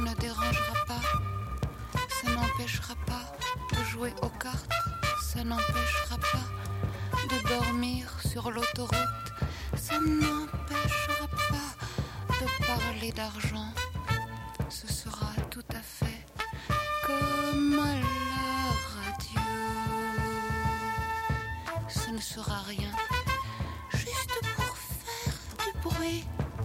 ne dérangera pas, ça n'empêchera pas de jouer aux cartes, ça n'empêchera pas de dormir sur l'autoroute, ça n'empêchera pas de parler d'argent. Ce sera tout à fait comme à la radio. Ce ne sera rien, juste pour faire du bruit.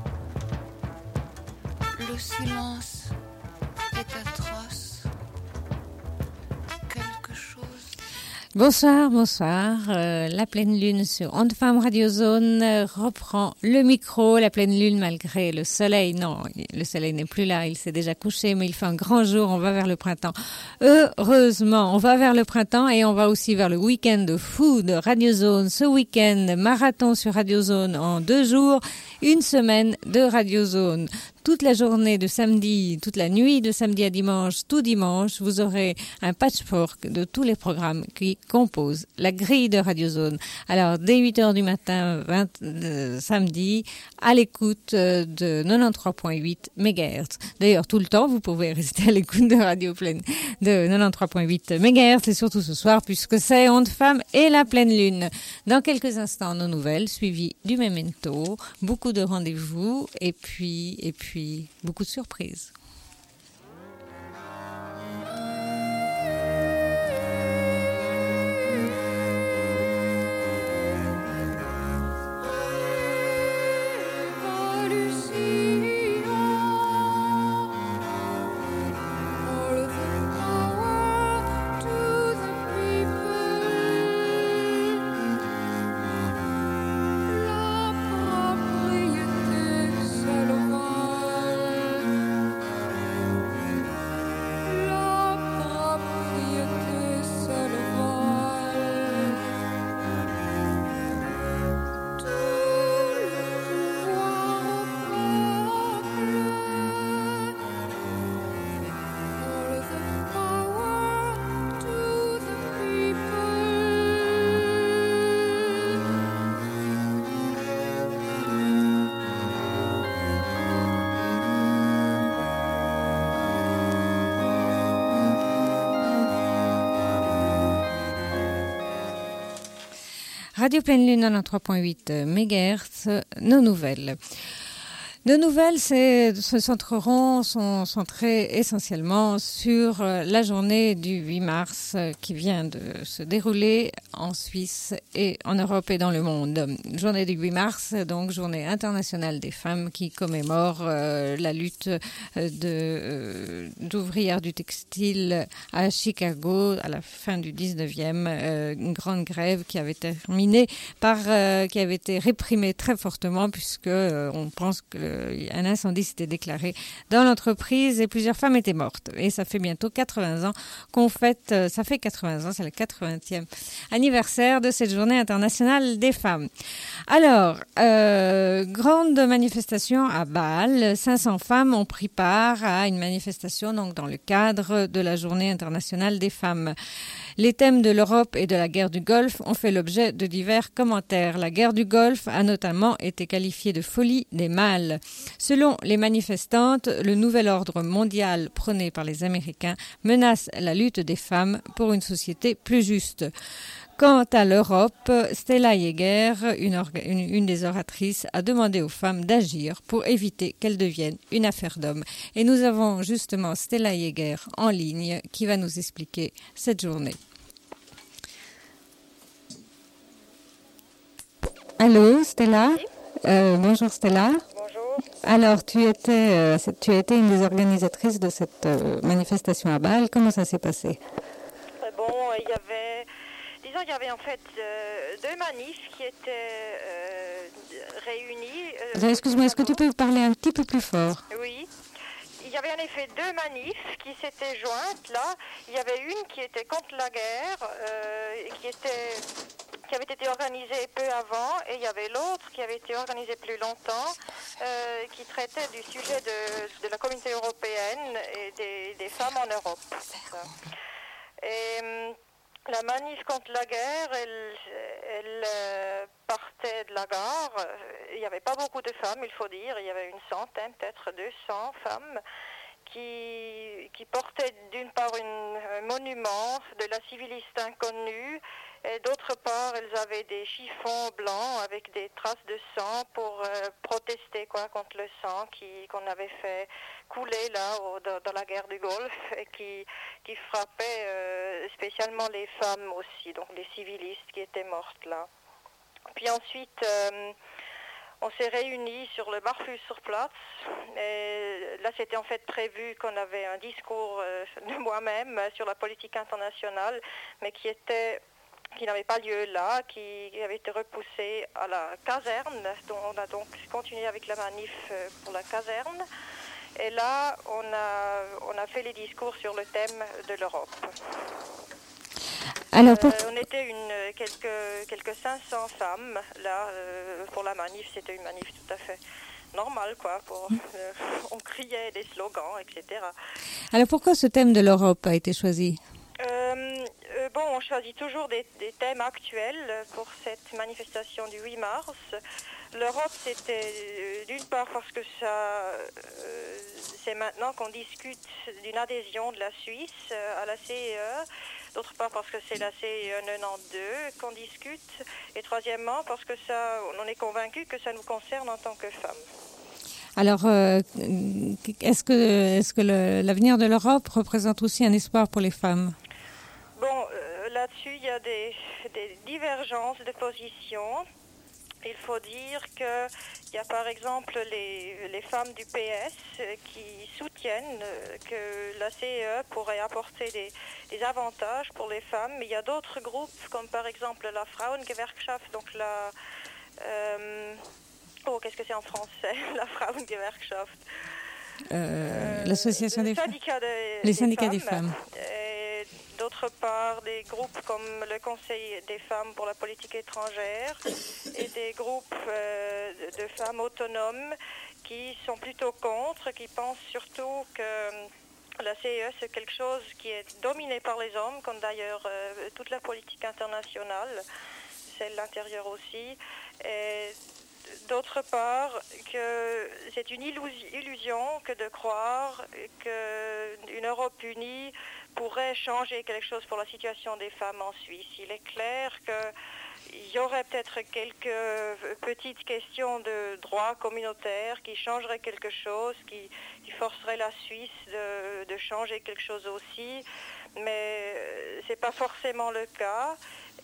Le silence est atroce. Quelque chose. Bonsoir, bonsoir. La pleine lune sur Onde Femme Radio Zone reprend le micro. La pleine lune malgré le soleil. Non, le soleil n'est plus là, il s'est déjà couché, mais il fait un grand jour, on va vers le printemps. Heureusement, on va vers le printemps et on va aussi vers le week-end de fou de Radio Zone. Ce week-end, marathon sur Radio Zone en 2 jours, une semaine de Radio Zone. Toute la journée de samedi, toute la nuit de samedi à dimanche, tout dimanche, vous aurez un patchwork de tous les programmes qui composent la grille de Radio Zone. Alors, dès 8h du matin, samedi, à l'écoute de 93.8 MHz. D'ailleurs, tout le temps, vous pouvez rester à l'écoute de Radio Pleine de 93.8 MHz et surtout ce soir, puisque c'est Onde Femme et la pleine lune. Dans quelques instants, nos nouvelles, suivies du memento, beaucoup de rendez-vous et puis beaucoup de surprises. Radio Pleine Lune 93.8 MHz, nos nouvelles. Nos nouvelles se sont centrées essentiellement sur la journée du 8 mars qui vient de se dérouler en Suisse et en Europe et dans le monde. Journée du 8 mars, donc journée internationale des femmes qui commémore la lutte d'ouvrières du textile à Chicago à la fin du 19e, une grande grève qui avait terminé qui avait été réprimée très fortement puisque on pense que un incendie s'était déclaré dans l'entreprise et plusieurs femmes étaient mortes. Et ça fait bientôt 80 ans qu'on fête, ça fait 80 ans, c'est le 80e anniversaire de cette journée internationale des femmes. Alors, grande manifestation à Bâle, 500 femmes ont pris part à une manifestation donc dans le cadre de la journée internationale des femmes. Les thèmes de l'Europe et de la guerre du Golfe ont fait l'objet de divers commentaires. La guerre du Golfe a notamment été qualifiée de folie des mâles. Selon les manifestantes, le nouvel ordre mondial prôné par les Américains menace la lutte des femmes pour une société plus juste. Quant à l'Europe, Stella Jäger, une des oratrices, a demandé aux femmes d'agir pour éviter qu'elles deviennent une affaire d'hommes. Et nous avons justement Stella Jäger en ligne qui va nous expliquer cette journée. Allô, Stella ? Bonjour Stella. Bonjour. Alors, tu étais une des organisatrices de cette manifestation à Bâle. Comment ça s'est passé ? Bon, il y avait en fait 2 manifs qui étaient réunis. Excuse-moi, est-ce que tu peux parler un petit peu plus fort ? Oui. Il y avait en effet 2 manifs qui s'étaient jointes là. Il y avait une qui était contre la guerre, qui avait été organisée peu avant, et il y avait l'autre qui avait été organisée plus longtemps, qui traitait du sujet de la communauté européenne et des femmes en Europe. Et la manif contre la guerre, elle partait de la gare. Il n'y avait pas beaucoup de femmes, il faut dire. Il y avait une centaine, peut-être 200 femmes. qui portait d'une part un monument de la civiliste inconnue, et d'autre part, elles avaient des chiffons blancs avec des traces de sang pour protester contre le sang qu'on avait fait couler là dans la guerre du Golfe et qui frappait spécialement les femmes aussi, donc les civilistes qui étaient mortes là. Puis ensuite, on s'est réunis sur le Marfusserplatz. Et là, c'était en fait prévu qu'on avait un discours de moi-même sur la politique internationale, mais qui n'avait pas lieu là, qui avait été repoussé à la caserne. Donc, on a donc continué avec la manif pour la caserne. Et là, on a fait les discours sur le thème de l'Europe. Alors, on était quelques 500 femmes là pour la manif. C'était une manif tout à fait normale, quoi. On criait des slogans, etc. Alors pourquoi ce thème de l'Europe a été choisi? On choisit toujours des thèmes actuels pour cette manifestation du 8 mars. L'Europe, c'était d'une part parce que c'est maintenant qu'on discute d'une adhésion de la Suisse à la CEE. D'autre part parce que c'est la CEE 92 qu'on discute. Et troisièmement parce que on est convaincu que ça nous concerne en tant que femmes. Alors, est-ce que l'avenir de l'Europe représente aussi un espoir pour les femmes? Bon, là-dessus, il y a des divergences de position. Il faut dire qu'il y a par exemple les femmes du PS qui soutiennent que la CEE pourrait apporter des avantages pour les femmes. Mais il y a d'autres groupes, comme par exemple la Frauengewerkschaft, donc qu'est-ce que c'est en français? La Frauengewerkschaft. L'association des femmes. Les syndicats des femmes. Et d'autre part, des groupes comme le Conseil des femmes pour la politique étrangère et des groupes de femmes autonomes qui sont plutôt contre, qui pensent surtout que la CEE, c'est quelque chose qui est dominé par les hommes, comme d'ailleurs toute la politique internationale, celle intérieure aussi. Et d'autre part, que c'est une illusion que de croire qu'une Europe unie pourrait changer quelque chose pour la situation des femmes en Suisse. Il est clair qu'il y aurait peut-être quelques petites questions de droit communautaire qui changeraient quelque chose, qui forceraient la Suisse de changer quelque chose aussi, mais ce n'est pas forcément le cas.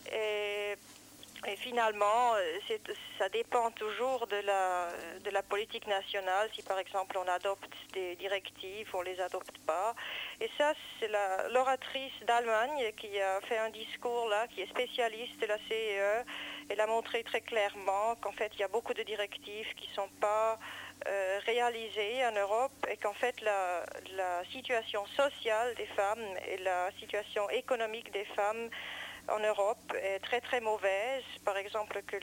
Et finalement, ça dépend toujours de la politique nationale. Si par exemple on adopte des directives, on ne les adopte pas. Et ça, c'est l'oratrice d'Allemagne qui a fait un discours là, qui est spécialiste de la CEE. Elle a montré très clairement qu'en fait, il y a beaucoup de directives qui ne sont pas réalisées en Europe et qu'en fait, la situation sociale des femmes et la situation économique des femmes en Europe est très très mauvaise. Par exemple, que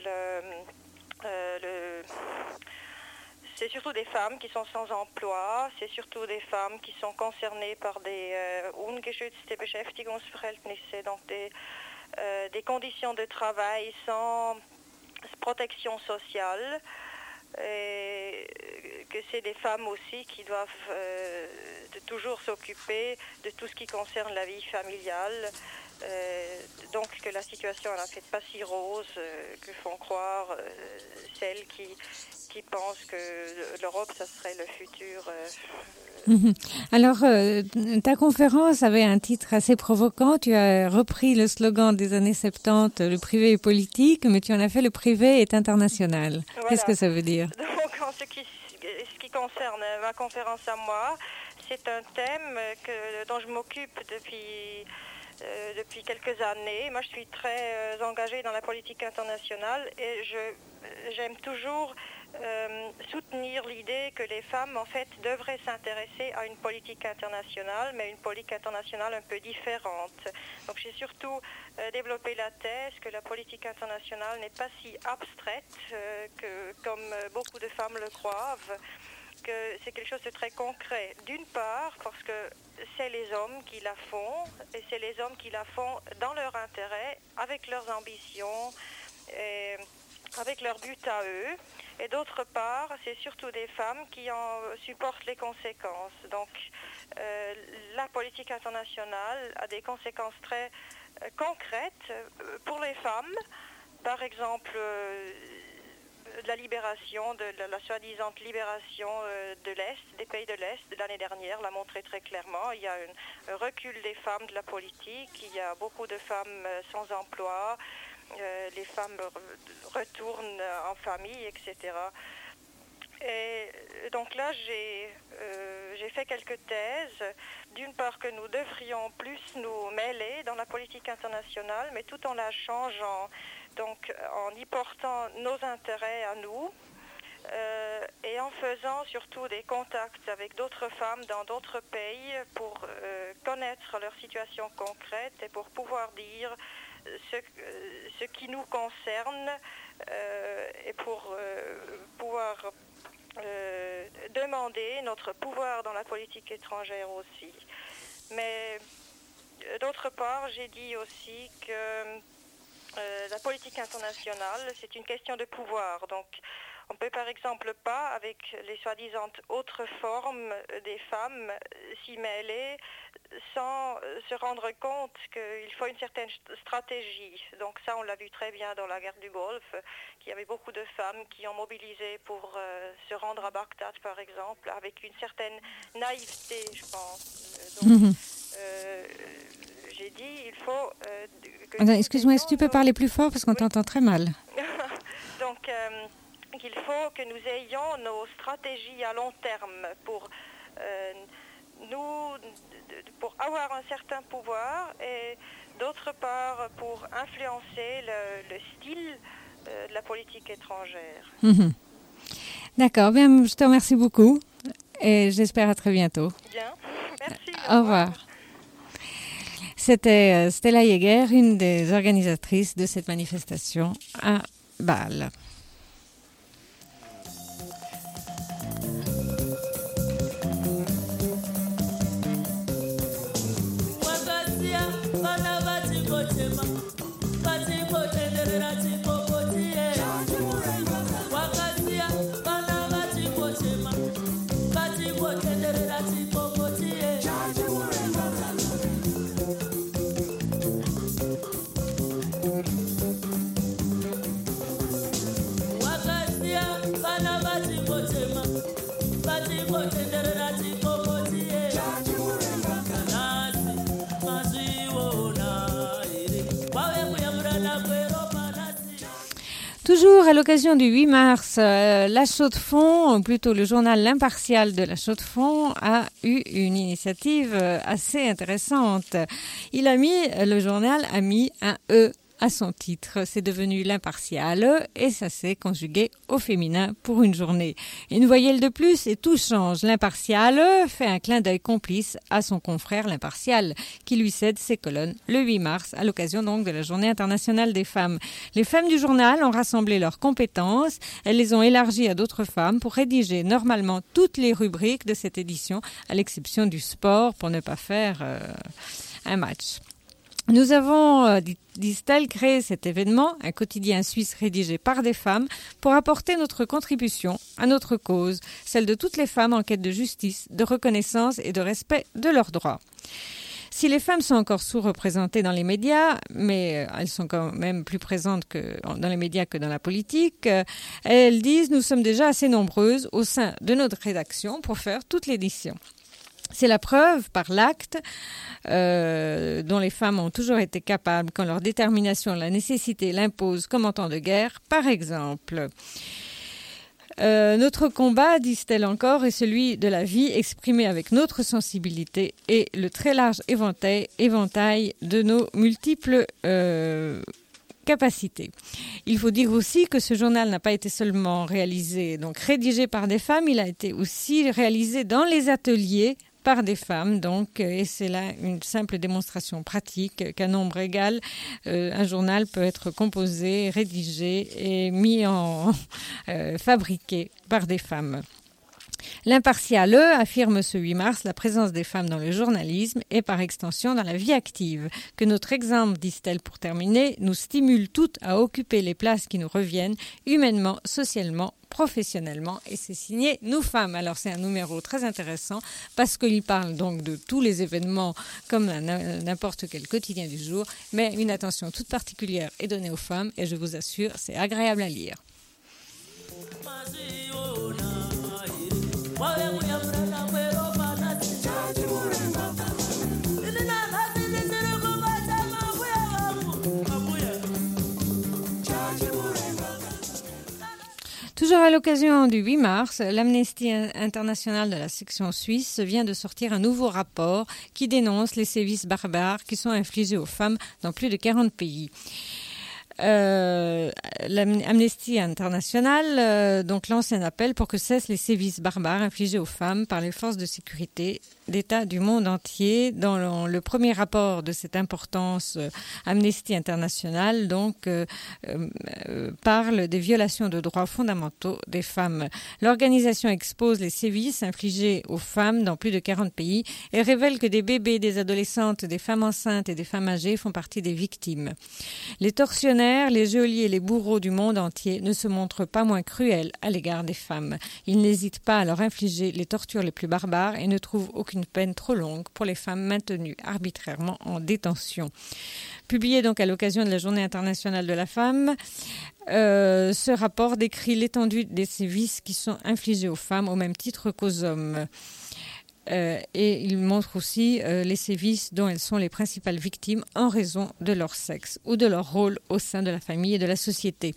c'est surtout des femmes qui sont sans emploi, c'est surtout des femmes qui sont concernées par des ungeschützte Beschäftigungsverhältnisse, donc des conditions de travail sans protection sociale. Et que c'est des femmes aussi qui doivent toujours s'occuper de tout ce qui concerne la vie familiale. Donc que la situation n'est en fait pas si rose que font croire celles qui pensent que l'Europe, ça serait le futur. Alors, ta conférence avait un titre assez provocant. Tu as repris le slogan des années 70, le privé est politique, mais tu en as fait le privé est international. Voilà. Qu'est-ce que ça veut dire? Donc, en ce qui concerne ma conférence à moi, c'est un thème dont je m'occupe depuis quelques années. Moi, je suis très engagée dans la politique internationale et j'aime toujours soutenir l'idée que les femmes, en fait, devraient s'intéresser à une politique internationale, mais une politique internationale un peu différente. Donc, j'ai surtout développé la thèse que la politique internationale n'est pas si abstraite comme beaucoup de femmes le croient, que c'est quelque chose de très concret. D'une part, parce que c'est les hommes qui la font, et c'est les hommes qui la font dans leur intérêt, avec leurs ambitions. avec leur but à eux. Et d'autre part, c'est surtout des femmes qui en supportent les conséquences. Donc, la politique internationale a des conséquences très concrètes pour les femmes. Par exemple, la libération, la soi-disant libération de l'Est, des pays de l'Est de l'année dernière l'a montré très clairement. Il y a un recul des femmes de la politique, il y a beaucoup de femmes sans emploi, les femmes retournent en famille, etc. Et donc là, j'ai fait quelques thèses. D'une part, que nous devrions plus nous mêler dans la politique internationale, mais tout en la changeant, donc en y portant nos intérêts à nous, et en faisant surtout des contacts avec d'autres femmes dans d'autres pays pour connaître leur situation concrète et pour pouvoir dire ce qui nous concerne et pour pouvoir demander notre pouvoir dans la politique étrangère aussi. Mais d'autre part, j'ai dit aussi que la politique internationale, c'est une question de pouvoir. Donc, on ne peut par exemple pas, avec les soi-disant autres formes des femmes, s'y mêler sans se rendre compte qu'il faut une certaine stratégie. Donc ça, on l'a vu très bien dans la guerre du Golfe, qu'il y avait beaucoup de femmes qui ont mobilisé pour se rendre à Bagdad, par exemple, avec une certaine naïveté, je pense. Donc, j'ai dit, il faut... excuse-moi, est-ce que tu peux parler plus fort parce qu'on t'entend très mal? Donc... qu'il faut que nous ayons nos stratégies à long terme pour pour avoir un certain pouvoir et d'autre part pour influencer le style de la politique étrangère. D'accord, bien, je te remercie beaucoup et j'espère à très bientôt. Bien, merci. Au revoir. C'était Stella Jäger, une des organisatrices de cette manifestation à Bâle. Toujours à l'occasion du 8 mars, la Chaux-de-Fonds, ou plutôt le journal L'Impartial de la Chaux-de-Fonds, a eu une initiative assez intéressante. Le journal a mis un E à son titre. C'est devenu l'Impartial et ça s'est conjugué au féminin pour une journée. Une voyelle de plus et tout change. L'Impartial fait un clin d'œil complice à son confrère l'Impartial qui lui cède ses colonnes le 8 mars à l'occasion donc de la Journée internationale des femmes. Les femmes du journal ont rassemblé leurs compétences. Elles les ont élargies à d'autres femmes pour rédiger normalement toutes les rubriques de cette édition à l'exception du sport pour ne pas faire un match. Nous avons, disent-elles, créé cet événement, un quotidien suisse rédigé par des femmes, pour apporter notre contribution à notre cause, celle de toutes les femmes en quête de justice, de reconnaissance et de respect de leurs droits. Si les femmes sont encore sous-représentées dans les médias, mais elles sont quand même plus présentes dans les médias que dans la politique, elles disent « Nous sommes déjà assez nombreuses au sein de notre rédaction pour faire toute l'édition ». C'est la preuve par l'acte dont les femmes ont toujours été capables quand leur détermination, la nécessité l'impose comme en temps de guerre, par exemple. Notre combat, disent-elles encore, est celui de la vie exprimée avec notre sensibilité et le très large éventail de nos multiples capacités. Il faut dire aussi que ce journal n'a pas été seulement rédigé par des femmes, il a été aussi réalisé dans les ateliers par des femmes, donc, et c'est là une simple démonstration pratique qu'à nombre égal, un journal peut être composé, rédigé et fabriqué par des femmes. L'Impartial affirme ce 8 mars la présence des femmes dans le journalisme et par extension dans la vie active. Que notre exemple, disent-elles pour terminer, nous stimule toutes à occuper les places qui nous reviennent humainement, socialement, professionnellement, et c'est signé Nous Femmes. Alors c'est un numéro très intéressant parce qu'il parle donc de tous les événements comme n'importe quel quotidien du jour, mais une attention toute particulière est donnée aux femmes et je vous assure, c'est agréable à lire. Toujours à l'occasion du 8 mars, l'Amnesty International de la section suisse vient de sortir un nouveau rapport qui dénonce les sévices barbares qui sont infligés aux femmes dans plus de 40 pays. L'Amnesty International donc lance un appel pour que cessent les sévices barbares infligés aux femmes par les forces de sécurité d'État du monde entier. Dans le premier rapport de cette importance, Amnesty International donc parle des violations de droits fondamentaux des femmes. L'organisation expose les sévices infligés aux femmes dans plus de 40 pays et révèle que des bébés, des adolescentes, des femmes enceintes et des femmes âgées font partie des victimes. Les tortionnaires, les geôliers et les bourreaux du monde entier ne se montrent pas moins cruels à l'égard des femmes. Ils n'hésitent pas à leur infliger les tortures les plus barbares et ne trouvent aucune peine trop longue pour les femmes maintenues arbitrairement en détention. Publié donc à l'occasion de la Journée internationale de la femme, ce rapport décrit l'étendue des sévices qui sont infligés aux femmes au même titre qu'aux hommes. Et il montre aussi les sévices dont elles sont les principales victimes en raison de leur sexe ou de leur rôle au sein de la famille et de la société.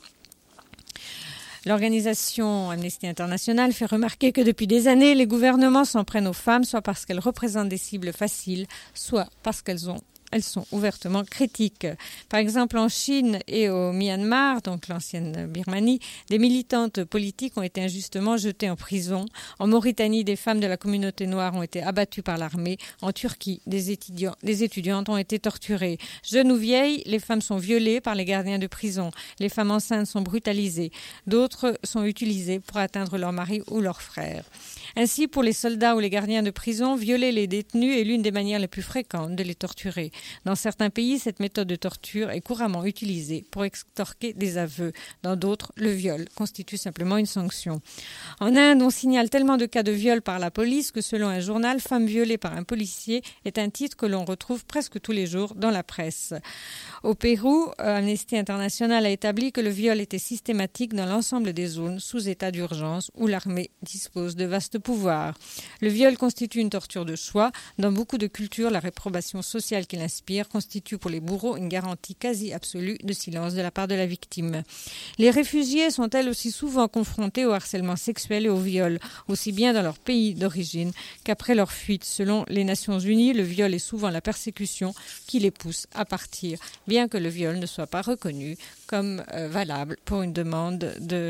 L'organisation Amnesty International fait remarquer que depuis des années, les gouvernements s'en prennent aux femmes, soit parce qu'elles représentent des cibles faciles, soit parce qu'elles sont ouvertement critiques. Par exemple, en Chine et au Myanmar, donc l'ancienne Birmanie, des militantes politiques ont été injustement jetées en prison. En Mauritanie, des femmes de la communauté noire ont été abattues par l'armée. En Turquie, des étudiantes ont été torturées. Jeunes ou vieilles, les femmes sont violées par les gardiens de prison. Les femmes enceintes sont brutalisées. D'autres sont utilisées pour atteindre leur mari ou leur frère. Ainsi, pour les soldats ou les gardiens de prison, violer les détenus est l'une des manières les plus fréquentes de les torturer. Dans certains pays, cette méthode de torture est couramment utilisée pour extorquer des aveux. Dans d'autres, le viol constitue simplement une sanction. En Inde, on signale tellement de cas de viol par la police que selon un journal, « Femme violée par un policier » est un titre que l'on retrouve presque tous les jours dans la presse. Au Pérou, Amnesty International a établi que le viol était systématique dans l'ensemble des zones sous état d'urgence où l'armée dispose de vastes pouvoirs. Le viol constitue une torture de choix. Dans beaucoup de cultures, la réprobation sociale qu'il inspire constitue pour les bourreaux une garantie quasi absolue de silence de la part de la victime. Les réfugiés sont elles aussi souvent confrontés au harcèlement sexuel et au viol, aussi bien dans leur pays d'origine qu'après leur fuite. Selon les Nations Unies, le viol est souvent la persécution qui les pousse à partir, bien que le viol ne soit pas reconnu comme valable pour une demande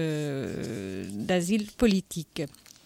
d'asile politique.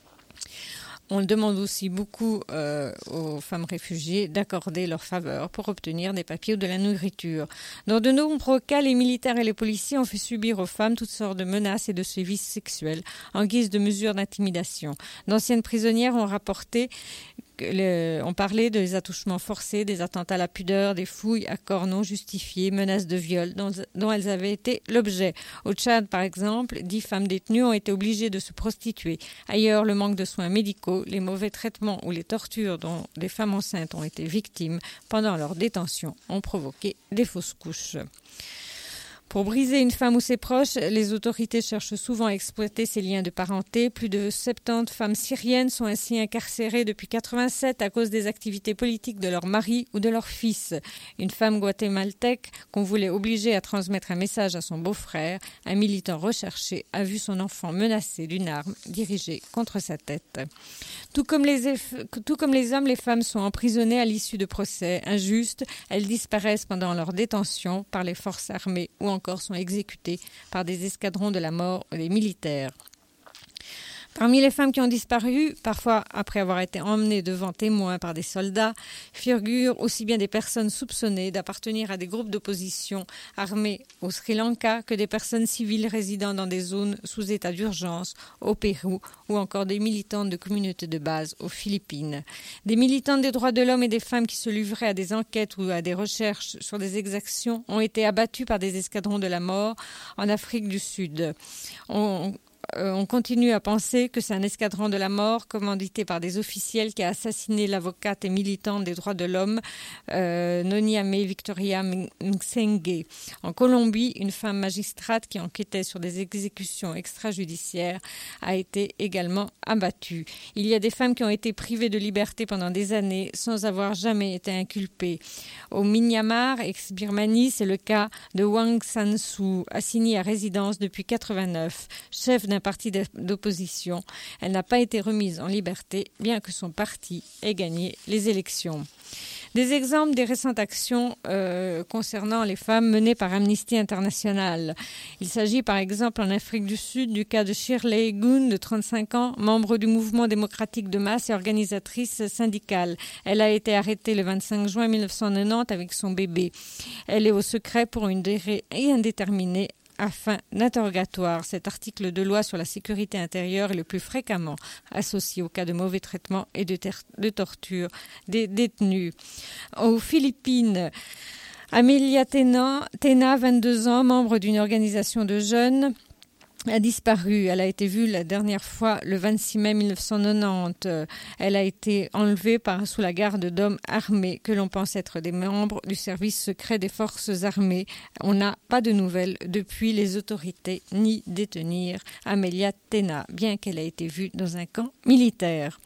On demande aussi beaucoup aux femmes réfugiées d'accorder leur faveur pour obtenir des papiers ou de la nourriture. Dans de nombreux cas, les militaires et les policiers ont fait subir aux femmes toutes sortes de menaces et de sévices sexuels en guise de mesures d'intimidation. D'anciennes prisonnières ont rapporté on parlait des attouchements forcés, des attentats à la pudeur, des fouilles à corps non justifiées, menaces de viol dont elles avaient été l'objet. Au Tchad, par exemple, 10 femmes détenues ont été obligées de se prostituer. Ailleurs, le manque de soins médicaux, les mauvais traitements ou les tortures dont des femmes enceintes ont été victimes pendant leur détention ont provoqué des fausses couches. Pour briser une femme ou ses proches, les autorités cherchent souvent à exploiter ces liens de parenté. Plus de 70 femmes syriennes sont ainsi incarcérées depuis 1987 à cause des activités politiques de leur mari ou de leur fils. Une femme guatémaltèque qu'on voulait obliger à transmettre un message à son beau-frère, un militant recherché, a vu son enfant menacé d'une arme dirigée contre sa tête. Tout comme les hommes, les femmes sont emprisonnées à l'issue de procès injustes. Elles disparaissent pendant leur détention par les forces armées ou encore sont exécutées par des escadrons de la mort ou des militaires. Parmi les femmes qui ont disparu, parfois après avoir été emmenées devant témoins par des soldats, figurent aussi bien des personnes soupçonnées d'appartenir à des groupes d'opposition armés au Sri Lanka que des personnes civiles résidant dans des zones sous état d'urgence au Pérou ou encore des militantes de communautés de base aux Philippines. Des militantes des droits de l'homme et des femmes qui se livraient à des enquêtes ou à des recherches sur des exactions ont été abattues par des escadrons de la mort en Afrique du Sud. On continue à penser que c'est un escadron de la mort commandité par des officiels qui a assassiné l'avocate et militante des droits de l'homme Noniame Victoria Msenge. En Colombie, une femme magistrate qui enquêtait sur des exécutions extrajudiciaires a été également abattue. Il y a des femmes qui ont été privées de liberté pendant des années sans avoir jamais été inculpées. Au Myanmar, ex-Birmanie, c'est le cas de Wang San-soo, assignée à résidence depuis 1989, chef d'un parti d'opposition. Elle n'a pas été remise en liberté, bien que son parti ait gagné les élections. Des exemples des récentes actions concernant les femmes menées par Amnesty International. Il s'agit par exemple en Afrique du Sud du cas de Shirley Gun, de 35 ans, membre du mouvement démocratique de masse et organisatrice syndicale. Elle a été arrêtée le 25 juin 1990 avec son bébé. Elle est au secret pour une durée indéterminée à fin d'interrogatoire. Cet article de loi sur la sécurité intérieure est le plus fréquemment associé au cas de mauvais traitement et de torture des détenus. Aux Philippines, Amelia Tena, 22 ans, membre d'une organisation de jeunes, a disparu. Elle a été vue la dernière fois le 26 mai 1990. Elle a été enlevée sous la garde d'hommes armés que l'on pense être des membres du service secret des forces armées. On n'a pas de nouvelles depuis les autorités ni détenir Amelia Tena, bien qu'elle ait été vue dans un camp militaire.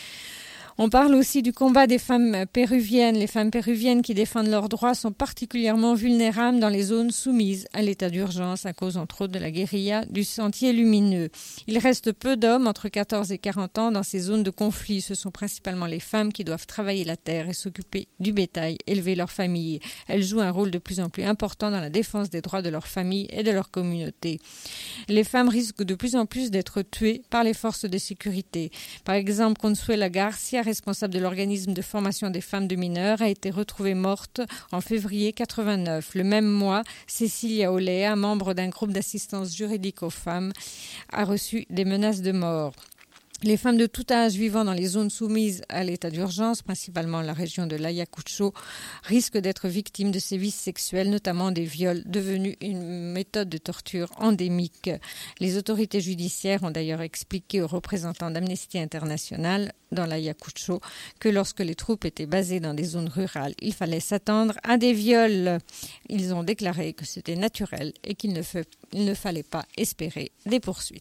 On parle aussi du combat des femmes péruviennes. Les femmes péruviennes qui défendent leurs droits sont particulièrement vulnérables dans les zones soumises à l'état d'urgence à cause entre autres de la guérilla du Sentier Lumineux. Il reste peu d'hommes entre 14 et 40 ans dans ces zones de conflit. Ce sont principalement les femmes qui doivent travailler la terre et s'occuper du bétail, élever leur famille. Elles jouent un rôle de plus en plus important dans la défense des droits de leur famille et de leur communauté. Les femmes risquent de plus en plus d'être tuées par les forces de sécurité. Par exemple, Consuela Garcia, responsable de l'organisme de formation des femmes de mineurs, a été retrouvée morte en février 89. Le même mois, Cecilia Olea, membre d'un groupe d'assistance juridique aux femmes, a reçu des menaces de mort. Les femmes de tout âge vivant dans les zones soumises à l'état d'urgence, principalement la région de l'Ayacucho, risquent d'être victimes de sévices sexuels, notamment des viols, devenus une méthode de torture endémique. Les autorités judiciaires ont d'ailleurs expliqué aux représentants d'Amnesty International dans l'Ayacucho que lorsque les troupes étaient basées dans des zones rurales, il fallait s'attendre à des viols. Ils ont déclaré que c'était naturel et qu'il ne fallait pas espérer des poursuites.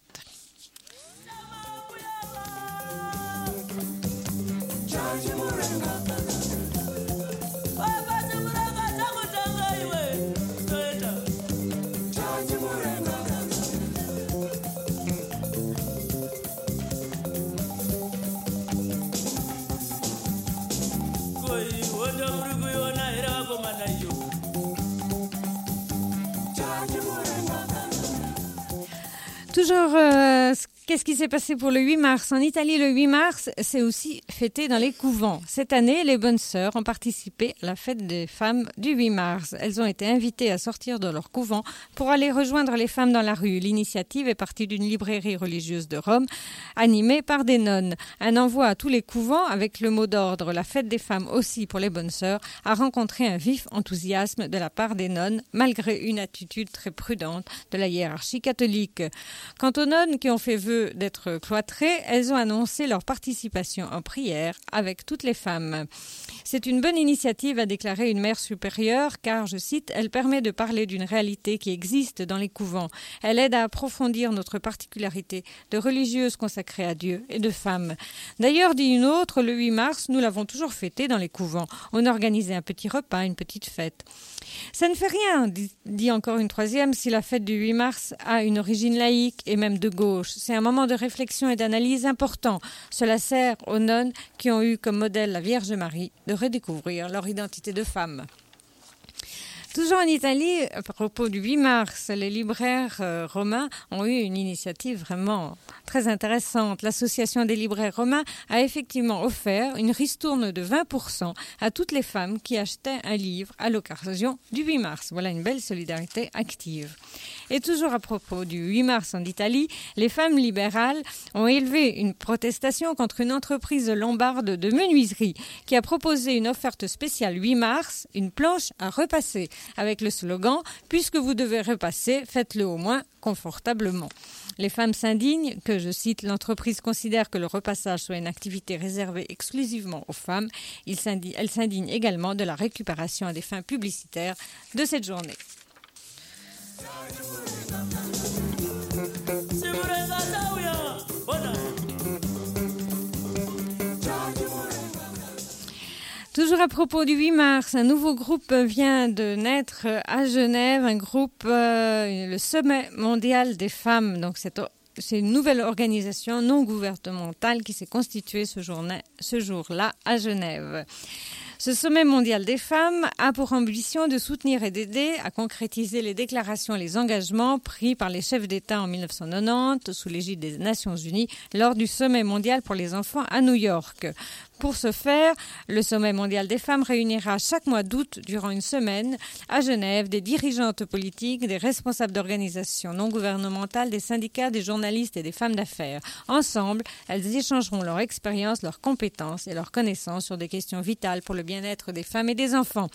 Toujours, qu'est-ce qui s'est passé pour le 8 mars ? En Italie, le 8 mars, c'est aussi fêté dans les couvents. Cette année, les bonnes sœurs ont participé à la fête des femmes du 8 mars. Elles ont été invitées à sortir de leur couvent pour aller rejoindre les femmes dans la rue. L'initiative est partie d'une librairie religieuse de Rome, animée par des nonnes. Un envoi à tous les couvents avec le mot d'ordre « La fête des femmes aussi pour les bonnes sœurs » a rencontré un vif enthousiasme de la part des nonnes, malgré une attitude très prudente de la hiérarchie catholique. Quant aux nonnes qui ont fait vœu d'être cloîtrées, elles ont annoncé leur participation en prière avec toutes les femmes. C'est une bonne initiative, a déclaré une mère supérieure, car, je cite, « elle permet de parler d'une réalité qui existe dans les couvents. Elle aide à approfondir notre particularité de religieuses consacrées à Dieu et de femmes. » D'ailleurs, dit une autre, le 8 mars, nous l'avons toujours fêté dans les couvents. On organisait un petit repas, une petite fête. Ça ne fait rien, dit encore une troisième, si la fête du 8 mars a une origine laïque et même de gauche. C'est un moment de réflexion et d'analyse important. Cela sert aux nonnes qui ont eu comme modèle la Vierge Marie de redécouvrir leur identité de femme. Toujours en Italie, à propos du 8 mars, les libraires romains ont eu une initiative vraiment très intéressante. L'association des libraires romains a effectivement offert une ristourne de 20% à toutes les femmes qui achetaient un livre à l'occasion du 8 mars. Voilà une belle solidarité active. Et toujours à propos du 8 mars en Italie, les femmes libérales ont élevé une protestation contre une entreprise lombarde de menuiserie qui a proposé une offre spéciale 8 mars, une planche à repasser, avec le slogan « Puisque vous devez repasser, faites-le au moins confortablement ». Les femmes s'indignent que, je cite, l'entreprise considère que le repassage soit une activité réservée exclusivement aux femmes. Elles s'indignent également de la récupération à des fins publicitaires de cette journée. Toujours à propos du 8 mars, un nouveau groupe vient de naître à Genève, un groupe, le Sommet mondial des femmes. Donc c'est une nouvelle organisation non gouvernementale qui s'est constituée ce jour-là à Genève. Ce sommet mondial des femmes a pour ambition de soutenir et d'aider à concrétiser les déclarations et les engagements pris par les chefs d'État en 1990 sous l'égide des Nations Unies lors du sommet mondial pour les enfants à New York. Pour ce faire, le sommet mondial des femmes réunira chaque mois d'août, durant une semaine, à Genève, des dirigeantes politiques, des responsables d'organisations non gouvernementales, des syndicats, des journalistes et des femmes d'affaires. Ensemble, elles échangeront leur expérience, leurs compétences et leurs connaissances sur des questions vitales pour le bien-être des femmes et des enfants.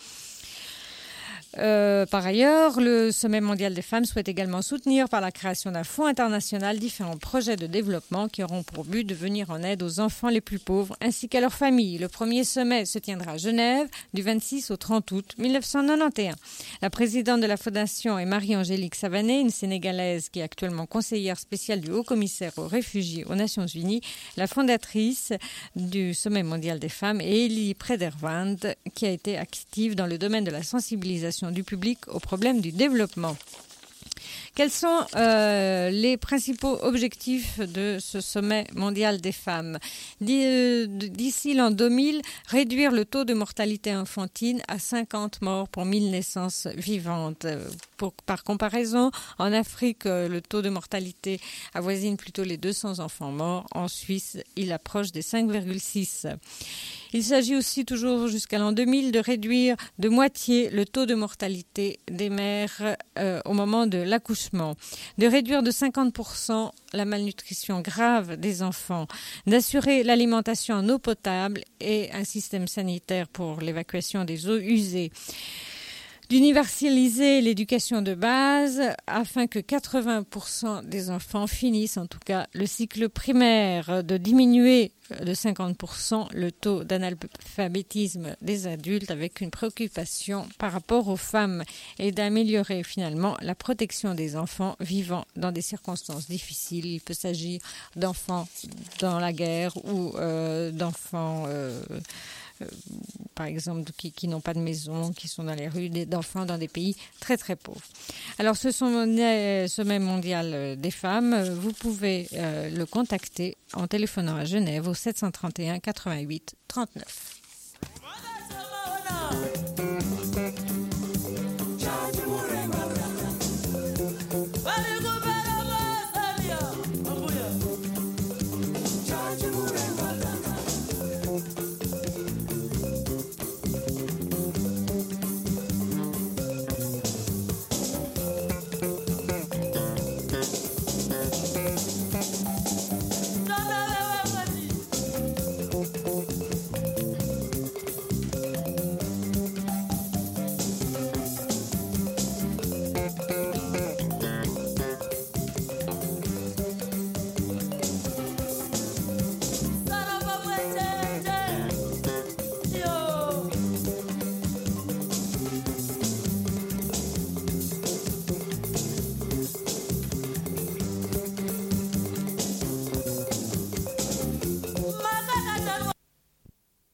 Par ailleurs, le Sommet mondial des femmes souhaite également soutenir par la création d'un fonds international différents projets de développement qui auront pour but de venir en aide aux enfants les plus pauvres ainsi qu'à leurs familles. Le premier sommet se tiendra à Genève du 26 au 30 août 1991. La présidente de la fondation est Marie-Angélique Savané, une Sénégalaise qui est actuellement conseillère spéciale du Haut-Commissaire aux réfugiés aux Nations Unies. La fondatrice du Sommet mondial des femmes est Elie Predervand, qui a été active dans le domaine de la sensibilisation du public aux problèmes du développement. Quels sont les principaux objectifs de ce sommet mondial des femmes ? D'ici l'an 2000, réduire le taux de mortalité infantile à 50 morts pour 1000 naissances vivantes. Par comparaison, en Afrique, le taux de mortalité avoisine plutôt les 200 enfants morts. En Suisse, il approche des 5,6. Il s'agit aussi, toujours jusqu'à l'an 2000, de réduire de moitié le taux de mortalité des mères au moment de l'accouchement, de réduire de 50% la malnutrition grave des enfants, d'assurer l'alimentation en eau potable et un système sanitaire pour l'évacuation des eaux usées, d'universaliser l'éducation de base afin que 80% des enfants finissent en tout cas le cycle primaire, de diminuer de 50% le taux d'analphabétisme des adultes avec une préoccupation par rapport aux femmes et d'améliorer finalement la protection des enfants vivant dans des circonstances difficiles. Il peut s'agir d'enfants dans la guerre ou d'enfants par exemple, qui n'ont pas de maison, qui sont dans les rues, d'enfants dans des pays très très pauvres. Alors ce sommet mondial des femmes, vous pouvez le contacter en téléphonant à Genève au 731 88 39.